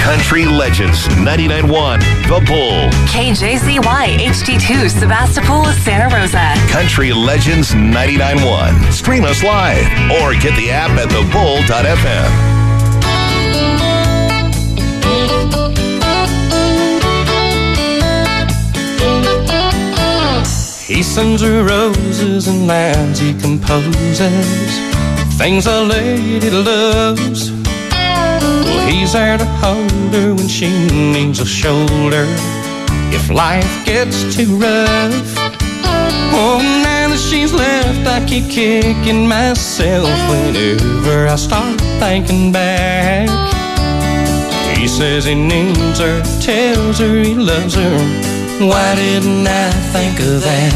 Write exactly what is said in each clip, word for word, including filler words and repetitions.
Country Legends ninety-nine point one, The Bull. K J Z Y H D two, Sebastopol, Santa Rosa. Country Legends ninety-nine point one. Stream us live or get the app at the bull dot f m. He sends her roses and lines he composes, things a lady loves. Well, he's there to hold her when she needs a shoulder, if life gets too rough. Oh, now that she's left, I keep kicking myself whenever I start thinking back. He says he needs her, tells her he loves her. Why didn't I think of that?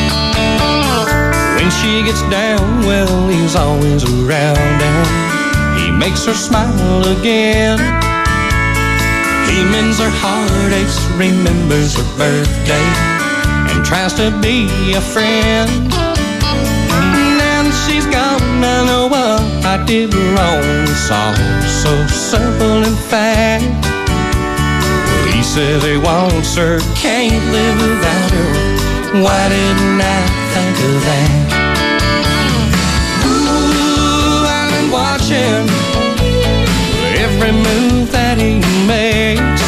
When she gets down, well, he's always around and he makes her smile again. He mends her heartaches, remembers her birthday, and tries to be a friend. Now that she's gone, I know what I did wrong. It's all so simple in fact. He says he wants her, can't live without her. Why didn't I think of that? Ooh, I've been watching every move that he makes.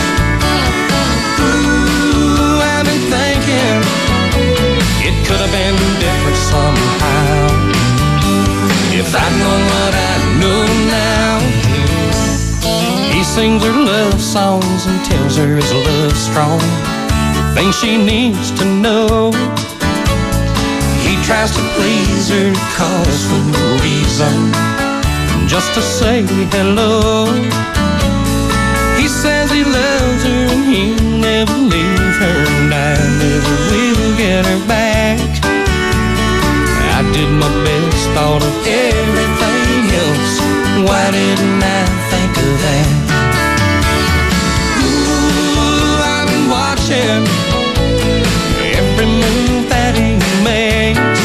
Ooh, I've been thinking it could have been different somehow if I'd known what I know now. He sings her love songs and tells her his love's strong, things she needs to know. He tries to please her, cause for no reason, just to say hello. He says he loves her and he'll never leave her, and I never will get her back. I did my best, thought of everything else. Why didn't I think of that? Every move that he makes.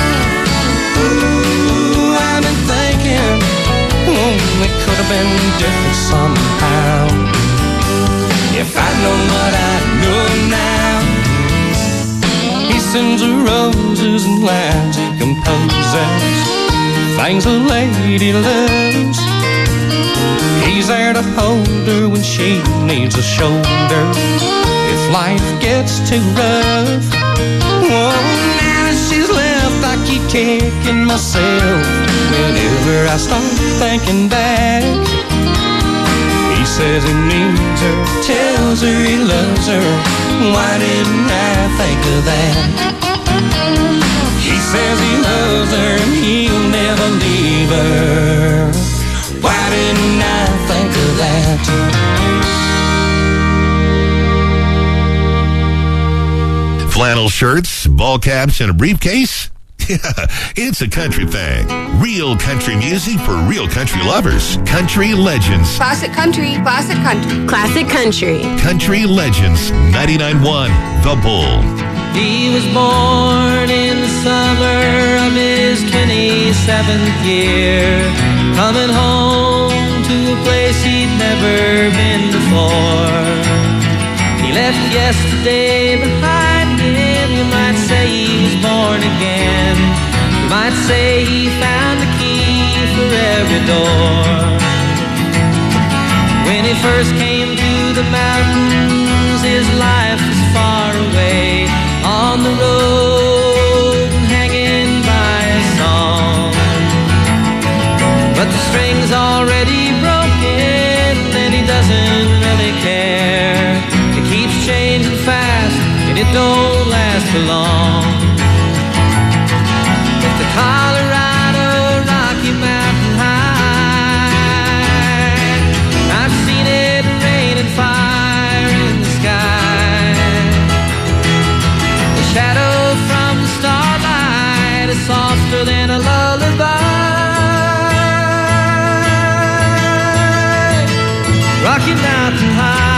Ooh, I've been thinking, oh, it could have been different somehow if I'd known what I know now. He sends her roses and lines he composes, things a lady loves. He's there to hold her when she needs a shoulder, if life gets too rough. Oh, now that she's left, I keep kicking myself whenever I start thinking back. He says he needs her, tells her he loves her. Why didn't I think of that? He says he loves her and he'll never leave her. Why didn't I think of that? Flannel shirts, ball caps, and a briefcase? Yeah, it's a country thing. Real country music for real country lovers. Country Legends. Classic country, classic country. Classic country. Country Legends ninety-nine point one, The Bull. He was born in the summer of his twenty-seventh year, coming home to a place he'd never been before. He left yesterday behind him. You might say he was born again. You might say he found the key for every door. When he first came to the mountains, his life was far away, on the road, hanging by a song. But the string's already broken and he doesn't really care. It keeps changing fast and it don't last for long. But the Colorado Rocky Mountain High, I've seen it rain and fire in the sky. The shadow from the starlight is softer than a lullaby. Rocky Mountain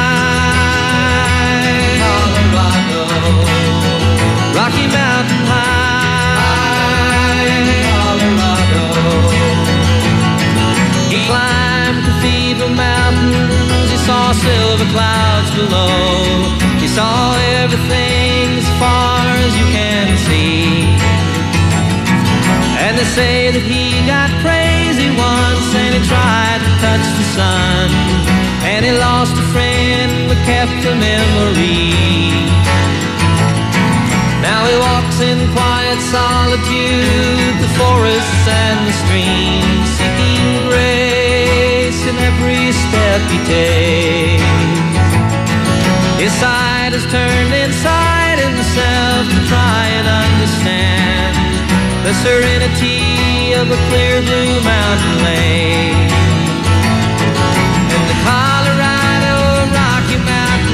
High, Colorado. Rocky Mountain High, Colorado. He climbed Cathedral Mountains, he saw saw silver clouds below. He saw everything as far as you can see. And they say that he got crazy once and he tried to touch the sun, and he lost a friend but kept a memory. Now he walks in quiet solitude, the forests and the streams, seeking grace in every step he takes. His side is turned inside himself to try and understand the serenity of a clear blue mountain lake. And the Colorado Rocky Mountain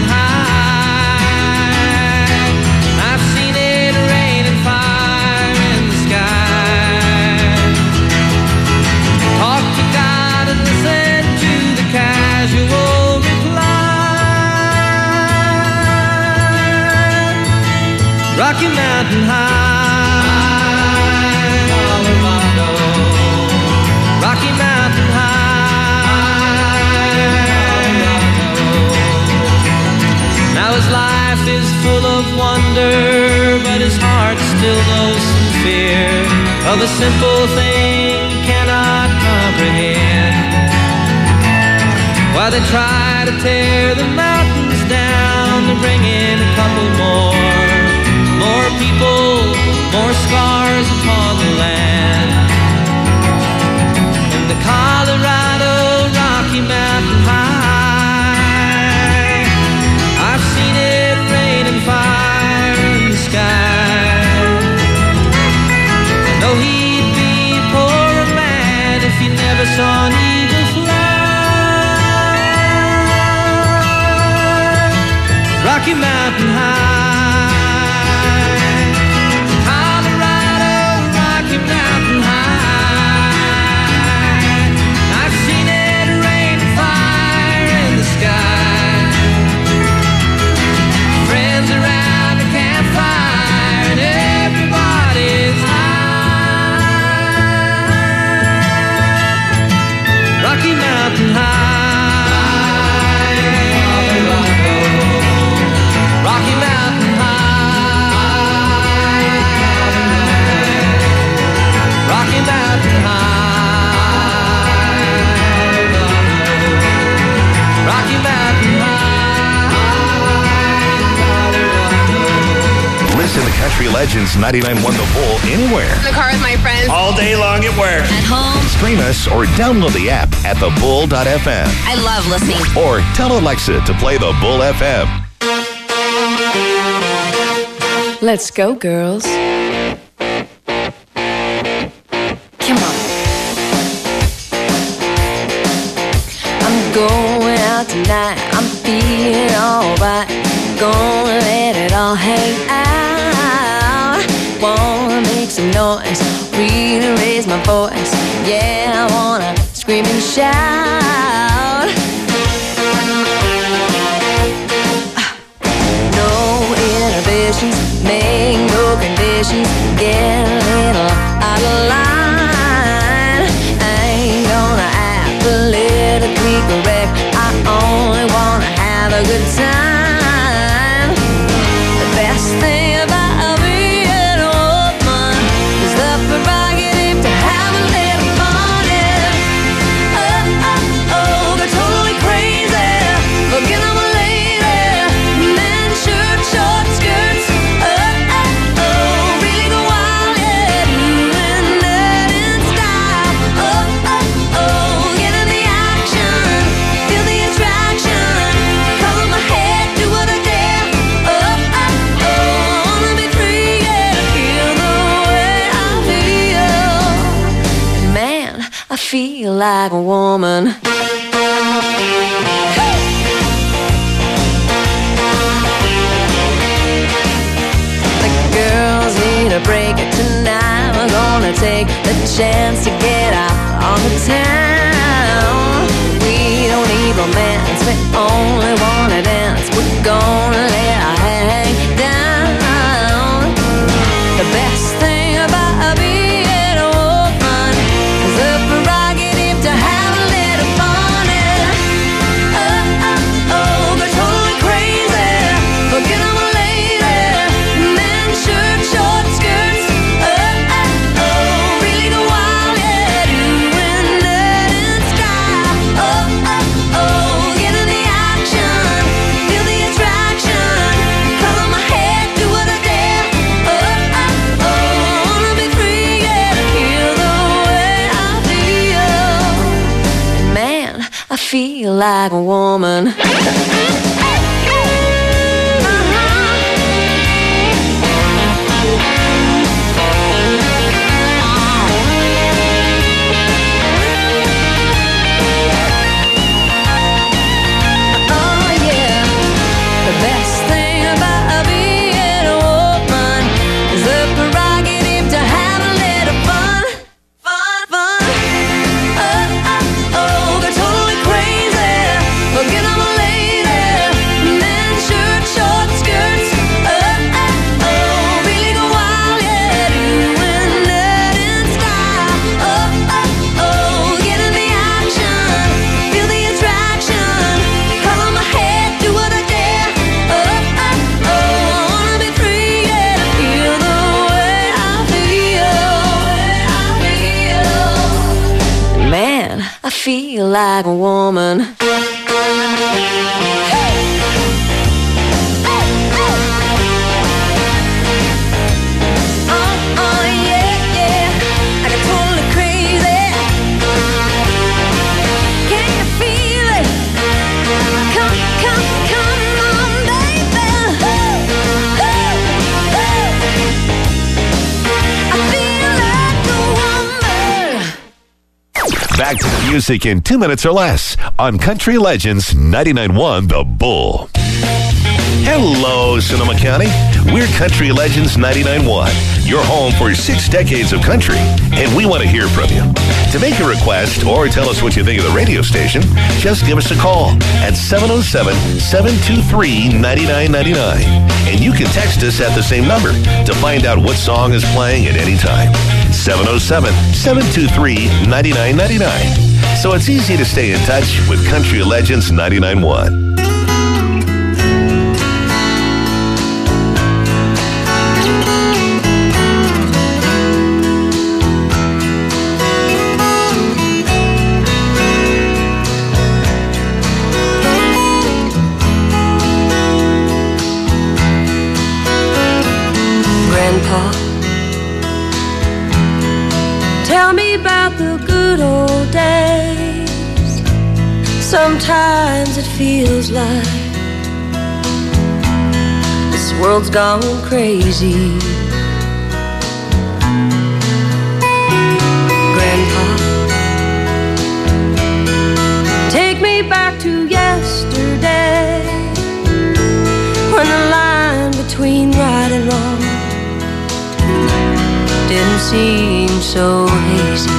High, I've seen it rain and fire in the sky. Talk to God and listen to the casual reply. Rocky Mountain High, Colorado, Rocky Mountain High, Colorado. Now his life is full of wonder, but his heart still knows some fear of a simple thing he cannot comprehend. While they try to tear the mountains down to bring in a couple more, more people, more scars upon the land. In the Colorado Rocky Mountain High, I've seen it rain and fire in the sky. I know he'd be a poorer man if he never saw an eagle fly. Rocky Mountain High, Rocky Mountain High, Colorado, Rocky Mountain High, Rocky Mountain High, Rocky Mountain High. Listen to Country Legends ninety-nine point one The Bull anywhere. In the car with my friends. All day long at work. At home. Stream us or download the app at the bull dot f m. I love listening. Or tell Alexa to play the Bull F M. Let's go, girls. Come on. I'm going out tonight. I'm feeling alright. Gonna let it all hang out. Wanna make some noise, really raise my voice. Yeah, I wanna scream and shout. No inhibitions, make no conditions. Get a little out of line. I ain't gonna act politically correct. I only wanna have a good time. The best thing about being a woman is the prerogative to have a little fun. Yeah. Oh, oh, oh, they're totally crazy. Forget I'm a lady. Men, shirt, short skirts. Oh, oh, oh, really go wild, yeah. Doing that in style. Oh, oh, oh, get in the action. Feel the attraction. Color my head, do what I dare. Oh, oh, oh, I wanna be free, yeah. Feel the way I feel. Man, I feel like a woman. The girls need a break tonight. We're gonna take the chance to get out on the town. We don't need romance, we only wanna dance. We're gonna let our hang down. The best thing about being a woman is the prerogative to have a little fun. And oh, oh, oh, feel like a woman. I feel like a woman. Oh, oh, yeah, yeah. I got totally crazy. Can you feel it? Come, come, come on, baby. I feel like a woman. Back to the music in two minutes or less on Country Legends ninety-nine point one The Bull. Hello, Sonoma County. We're Country Legends ninety-nine point one, your home for six decades of country, and we want to hear from you. To make a request or tell us what you think of the radio station, just give us a call at seven oh seven, seven two three, nine nine nine nine. And you can text us at the same number to find out what song is playing at any time. seven oh seven, seven two three, nine nine nine nine. So it's easy to stay in touch with Country Legends ninety-nine point one. Grandpa, tell me about the good old days. Sometimes it feels like this world's gone crazy. Grandpa, take me back to yesterday, when the line between right and wrong didn't seem so hazy.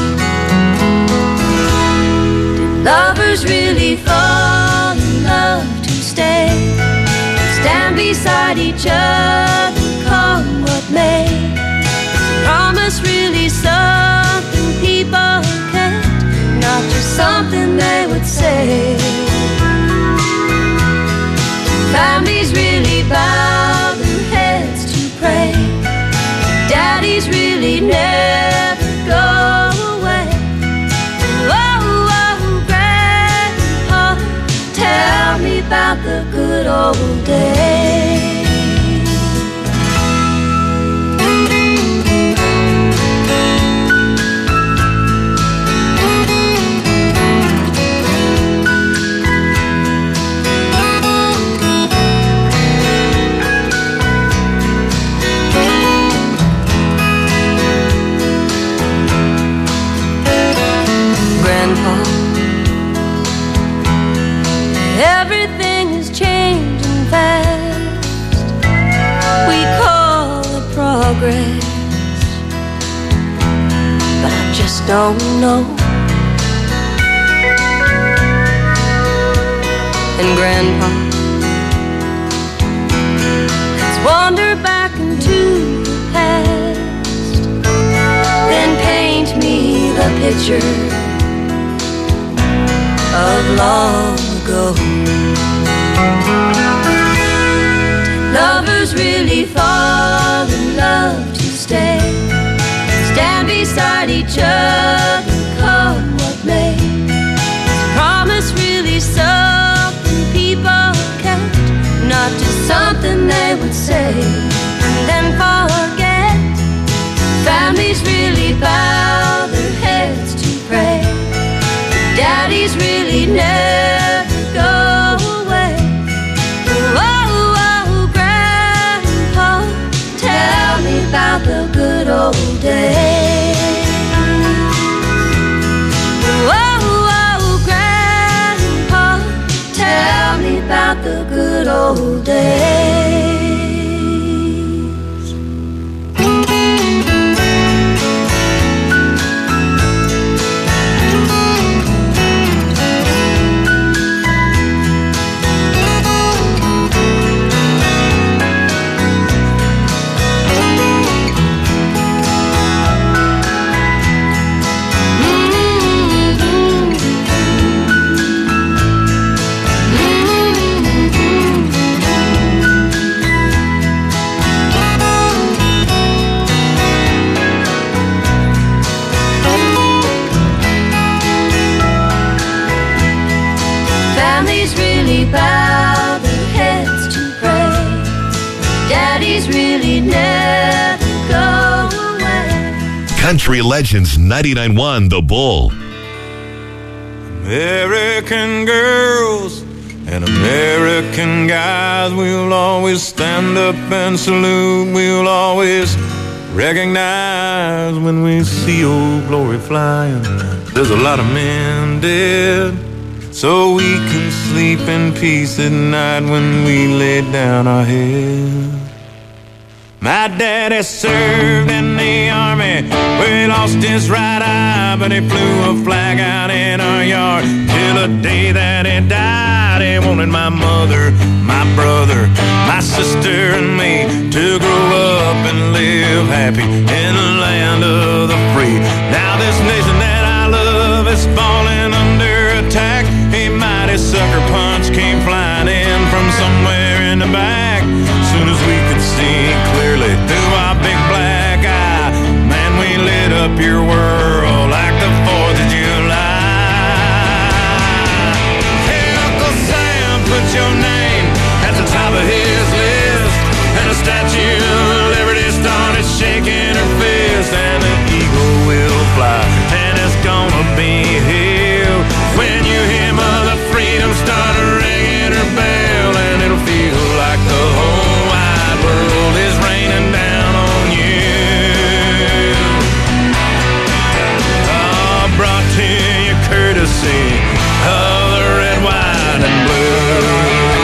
Did lovers really fall in love to stay, stand beside each other, come what may? Is promise really something people can't, not just something they would say? Families really bow their heads to pray, daddies really never go away. Oh, oh, Grandpa, tell me about the good old days. Everything is changing fast. We call it progress, but I just don't know. And Grandpa, let's wander back into the past, then paint me the picture of long ago. Lovers really fall in love to stay, stand beside each other, come what may? Is promise really something people can't, not just something they would say and then forget? Families really bow their heads to pray, daddies really never about the good old days. Bow their heads to pray. Daddies really never go away. Country Legends ninety-nine point one The Bull. American girls and American guys, we'll always stand up and salute. We'll always recognize when we see old glory flying. There's a lot of men dead, so we can sleep in peace at night when we lay down our head. My daddy served in the army, where he lost his right eye, but he flew a flag out in our yard till the day that he died. He wanted my mother, my brother, my sister and me to grow up and live happy in the land of the free. Now this nation that I love is falling under attack. A mighty sucker punch came flying in from somewhere in the back. Soon as we could see clearly through our big black eye, man, we lit up your world like the fourth of July. Hey, Uncle Sam, put your name at the top of his list, and the Statue of Liberty started shaking her fist, and the eagle will fly, and it's gonna be here when you hear Mother Freedom start ringing her bell, and it'll feel like the whole wide world is raining down on you. Oh, brought to you courtesy of the red, white, and blue.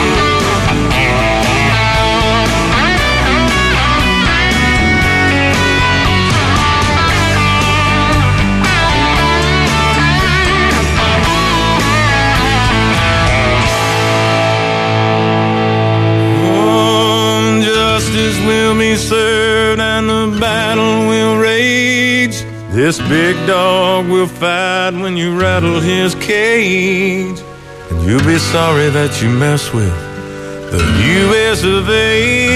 Will be served and the battle will rage. This big dog will fight when you rattle his cage, and you'll be sorry that you mess with the U S of A.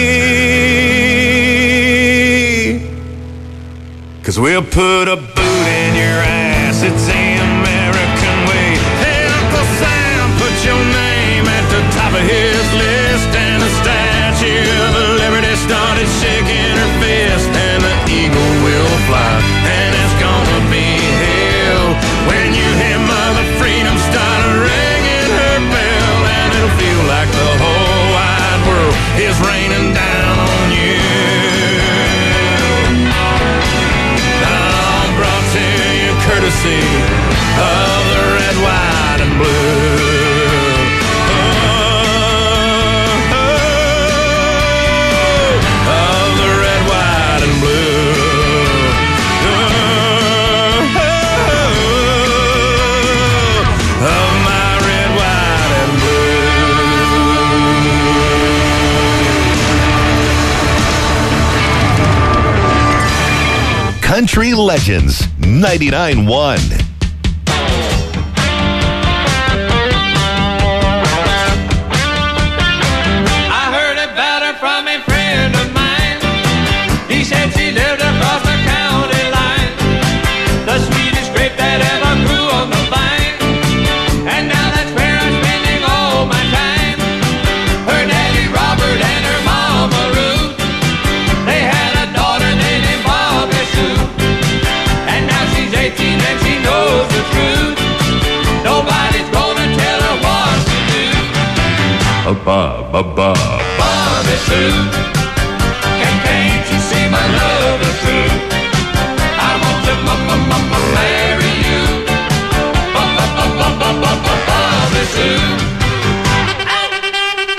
'Cause we'll put a boot in your ass, it's the American way. Hey, Uncle Sam, put your name at the top of his list, and the Statue of Liberty started shaking her fist, and the eagle will fly, and it's gonna be hell when you hear Mother Freedom start ringing her bell, and it'll feel like the whole wide world is raining down on you. I'm brought to you courtesy of the red, white, and blue. Country Legends ninety-nine point one. Bob, Bob, Bob. Bobby Sue, and can't you see my love is true? I want to m-m-m-m- marry you. Bobby Sue.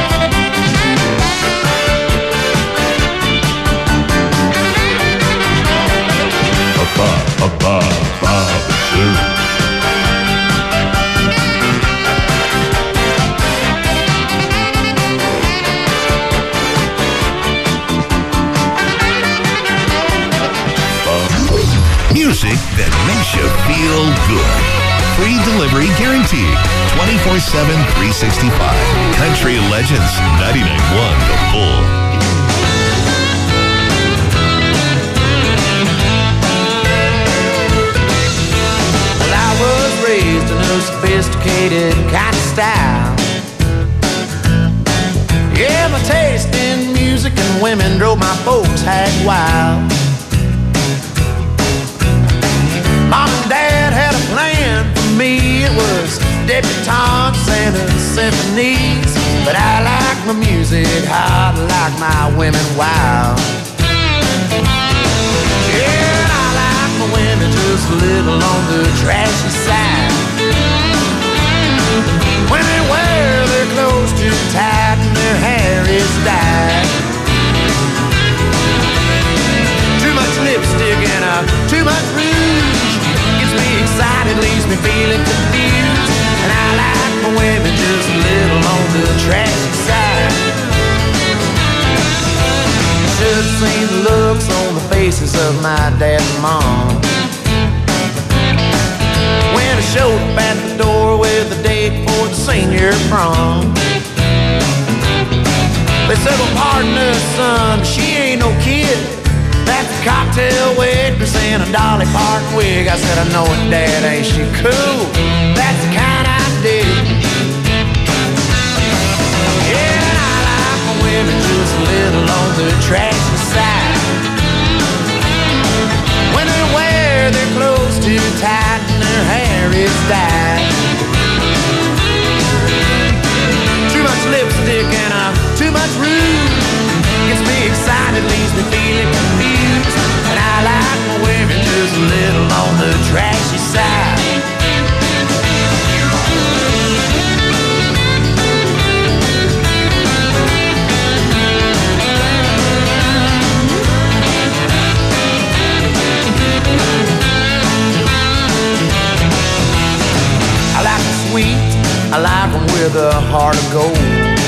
Music that makes you feel good. Free delivery guaranteed. twenty-four seven, three sixty-five. Country Legends ninety-nine point one The Bull. Well, I was raised in a sophisticated kind of style. Yeah, my taste in music and women drove my folks hag wild. Mom and Dad had a plan for me. It was debutantes and symphonies. But I like my music hot, like my women wild. Yeah, I like my women just a little on the trashy side. When they wear their clothes too tight and their hair is dyed. Too much lipstick and uh, too much rouge gets me excited, leaves me feeling confused. And I like my women just a little on the trashy side. Should've seen the looks on the faces of my dad and mom when I showed up at the door with a date for the senior prom. They said, well, pardon us, son, she ain't no kid. That's a cocktail waitress and a Dolly Parton wig. I said, I know it, Dad, ain't she cool? That's the kind I dig. Yeah, and I like my women just a little on the trashy side. When they wear their clothes too tight and their hair is dyed. Too much lipstick and uh, too much rouge gets me excited, leaves me feeling confused. And I like my women just a little on the trashy side. I like them sweet, I like them with a heart of gold.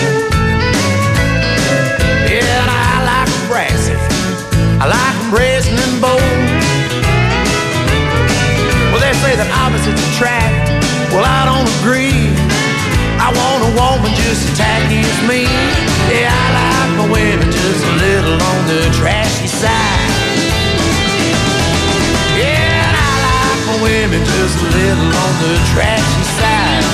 Yeah, and I like them brassy, I like them brazen and bold. Well, they say that opposites attract, well, I don't agree. I want a woman just as tacky as me. Yeah, I like my women just a little on the trashy side. Yeah, and I like my women just a little on the trashy side.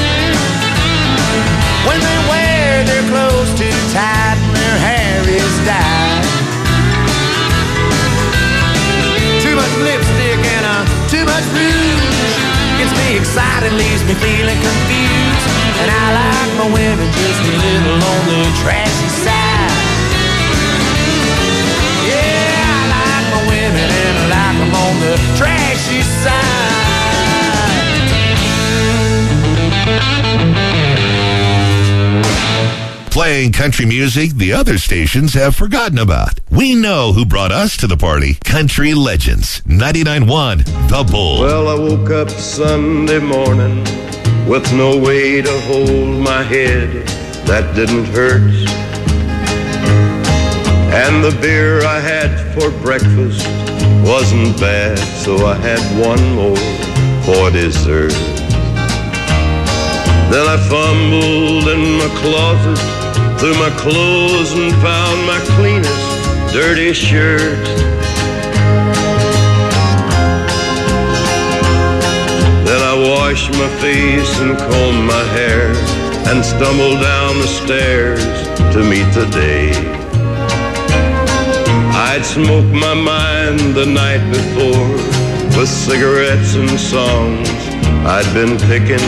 When they wear their clothes too tight and their hair is dyed. Too much lipstick and uh, too much rouge gets me excited, leaves me feeling confused. And I like my women just a little on the trashy side. Yeah, I like my women and I like them on the trashy side. Playing country music the other stations have forgotten about. We know who brought us to the party. Country Legends, ninety-nine point one The Bull. Well, I woke up Sunday morning with no way to hold my head that didn't hurt. And the beer I had for breakfast wasn't bad, so I had one more for dessert. Then I fumbled in my closet through my clothes and found my cleanest dirty shirt. Then I washed my face and combed my hair and stumbled down the stairs to meet the day. I'd smoked my mind the night before with cigarettes and songs I'd been picking.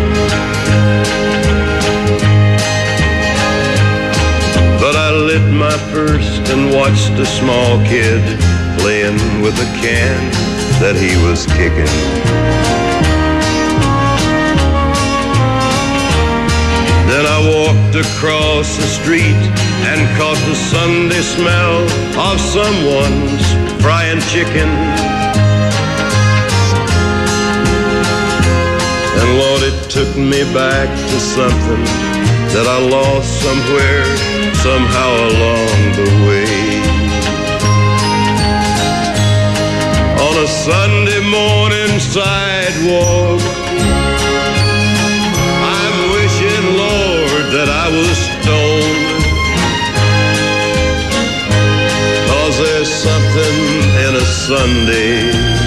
But I lit my first and watched a small kid playing with a can that he was kicking. Then I walked across the street and caught the Sunday smell of someone's frying chicken. And Lord, it took me back to something that I lost somewhere, somehow along the way. On a Sunday morning sidewalk, I'm wishing, Lord, that I was stoned. 'Cause there's something in a Sunday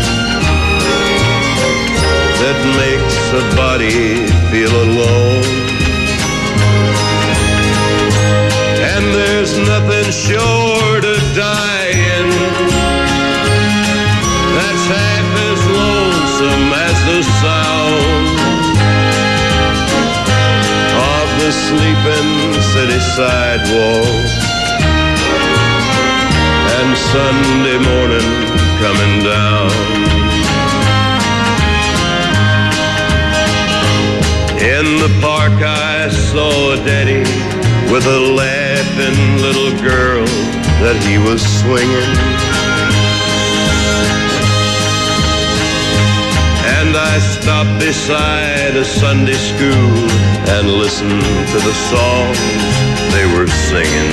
that makes a body feel alone. And there's nothing short of dying that's half as lonesome as the sound of the sleeping city sidewalk and Sunday morning coming down. In the park I saw a daddy with a laughing little girl that he was swinging. And I stopped beside a Sunday school and listened to the songs they were singing.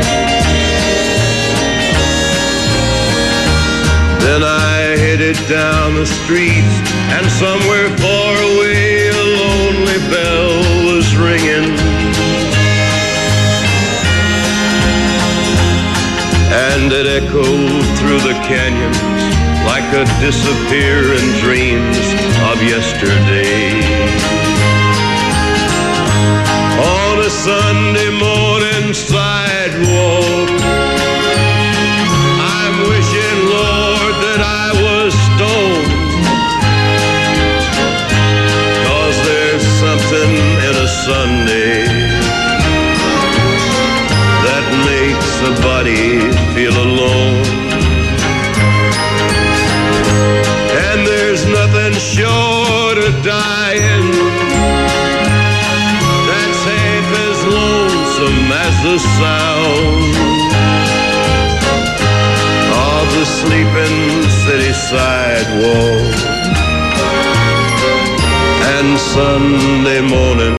Then I headed down the street and somewhere far away a lonely bell was ringing. And it echoed through the canyons like a disappearing dreams of yesterday. On a Sunday morning sidewalk, I'm wishing, Lord, that I was stoned. 'Cause there's something in a Sunday that makes a body feel alone. And there's nothing short of dying that's half as lonesome as the sound of the sleeping city sidewalk and Sunday morning